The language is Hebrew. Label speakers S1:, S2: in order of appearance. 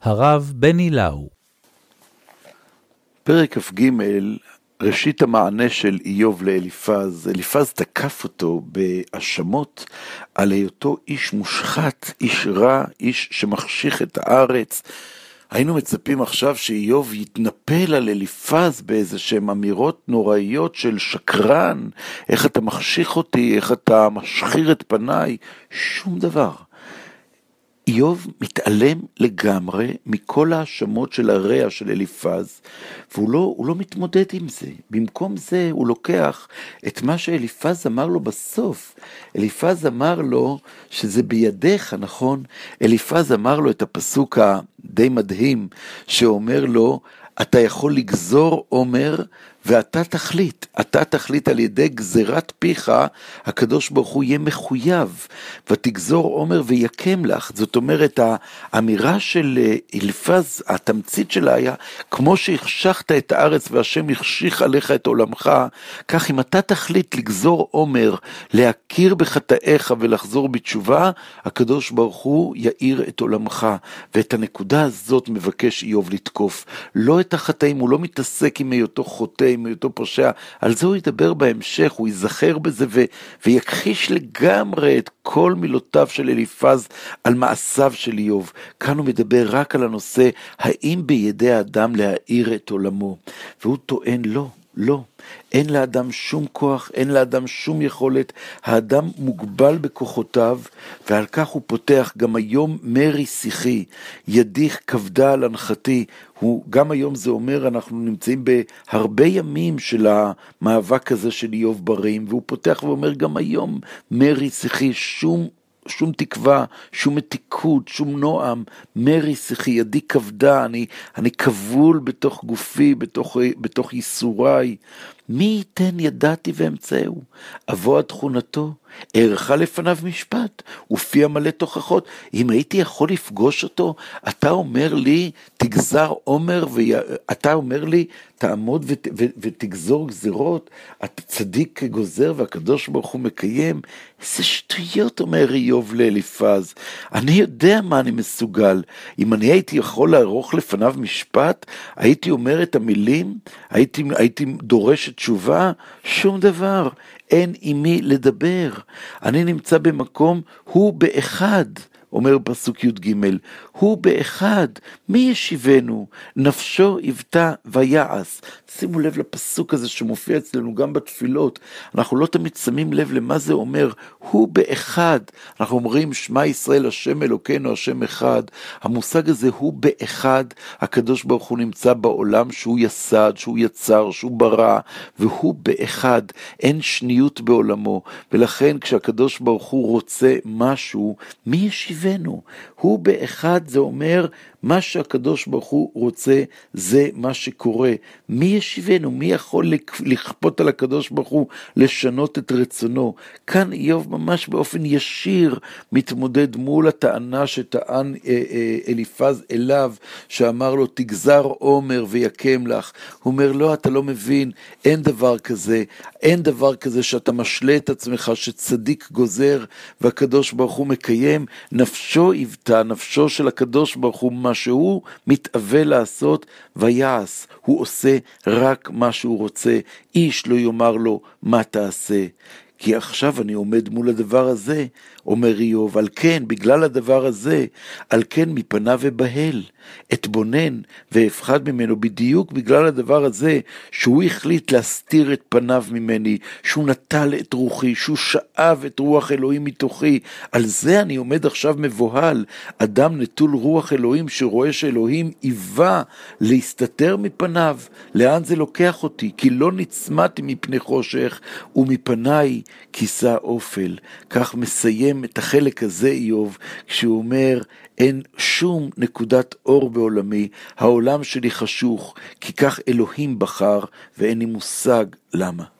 S1: הרב בני לאו.
S2: פרק כ"ג, ראשית המענה של איוב לאליפז. אליפז תקף אותו בהאשמות על היותו איש מושחת, איש רע, איש שמחשיך את הארץ. היינו מצפים עכשיו שאיוב יתנפל על אליפז באיזה שהם אמירות נוראיות של שקרן, איך אתה מחשיך אותי, איך אתה משחיר את פניי, שום דבר. איוב מתעלם לגמרי מכל ההאשמות של הרע של אליפז, והוא לא מתמודד עם זה. במקום זה הוא לוקח את מה שאליפז אמר לו בסוף. אליפז אמר לו שזה בידיך, נכון? אליפז אמר לו את הפסוק הדי מדהים, שאומר לו, אתה יכול לגזור עומר ואתה תחליט. אתה תחליט על ידי גזירת פיך, הקדוש ברוך הוא יהיה מחויב, ותגזור עומר ויקם לך. זאת אומרת, האמירה של אליפז, התמצית שלה היה, כמו שהחשכת את הארץ והשם החשיך עליך את עולמך, כך אם אתה תחליט לגזור עומר, להכיר בחטאיך ולחזור בתשובה, הקדוש ברוך הוא יאיר את עולמך. ואת הנקודה הזאת מבקש איוב לתקוף. לא את החטאים, הוא לא מתעסק עם היותו חוטא, עם היותו פושע, על זה הוא ידבר בהמשך, הוא ייזכר בזה ויכחיש לגמרי את כל מילותיו של אליפז על מעשיו של איוב. כאן הוא מדבר רק על הנושא, האם בידי האדם להאיר את עולמו, והוא טוען לא, אין לאדם שום כוח, אין לאדם שום יכולת, האדם מוגבל בכוחותיו, ועל כך הוא פותח גם היום מרי שיחי, ידיך כבדה על הנחתי. גם היום זה אומר, אנחנו נמצאים בהרבה ימים של המאבק הזה של איוב ברעים, והוא פותח ואומר גם היום מרי שיחי, שום תקווה, שום מתיקות, שום נועם, מרי שיחי, ידי כבדה, אני כבול בתוך גופי, בתוך ייסוריי. מי ייתן ידעתי ואמצאהו? אבוא עד תכונתו, ערכה לפניו משפט, ופיה מלא תוכחות. אם הייתי יכול לפגוש אותו, אתה אומר לי, תגזר עומר, ואתה אומר לי, תעמוד ותגזור גזירות, אתה צדיק כגוזר והקדוש ברוך הוא מקיים. איזה שטויות אומר איוב לאליפז. אני יודע מה אני מסוגל. אם אני הייתי יכול לערוך לפניו משפט, הייתי אומר את המילים, הייתי דורש תשובה, שום דבר. אין עם מי לדבר. אני נמצא במקום, הוא באחד. אומר פסוק י"ג, הוא באחד, מי ישיבנו? נפשו יבטא ויעש. שימו לב לפסוק הזה שמופיע אצלנו גם בתפילות, אנחנו לא תמיד שמים לב למה זה אומר, הוא באחד. אנחנו אומרים שמע ישראל השם אלוקינו השם אחד, המושג הזה הוא באחד, הקדוש ברוך הוא נמצא בעולם שהוא יסד, שהוא יצר, שהוא ברא, והוא באחד, אין שניות בעולמו, ולכן כשהקדוש ברוך הוא רוצה משהו, מי ישיבנו? הוא באחד, זה אומר מה שהקדוש ברוך הוא רוצה זה מה שקורה. מי ישיבנו? מי יכול לכפות על הקדוש ברוך הוא לשנות את רצונו? כאן איוב ממש באופן ישיר מתמודד מול הטענה שטען אליפז אליו, שאמר לו תגזר עומר ויקם לך. הוא אומר לא, אתה לא מבין, אין דבר כזה, אין דבר כזה שאתה משלה את עצמך שצדיק גוזר והקדוש ברוך הוא מקיים. נפשו יבטא, נפשו של הקדוש ברוך הוא, מה שהוא מתאווה לעשות ויעש, הוא עושה רק מה שהוא רוצה, איש לא יאמר לו מה תעשה. כי עכשיו אני עומד מול הדבר הזה, אומר איוב, על כן, בגלל הדבר הזה, על כן מפניו ובהל, אתבונן ואפחד ממנו, בדיוק בגלל הדבר הזה, שהוא החליט להסתיר את פניו ממני, שהוא נטל את רוחי, שהוא שאב את רוח אלוהים מתוכי, על זה אני עומד עכשיו מבוהל. אדם נטול רוח אלוהים שרואה שאלוהים איבה להסתתר מפניו, לאן זה לוקח אותי? כי לא נצמתי מפני חושך, ומפניי כיסה אופל. כך מסיים את החלק הזה איוב, כשהוא אומר, אין שום נקודת אור בעולמי, העולם שלי חשוך, כי כך אלוהים בחר, ואין לי מושג למה.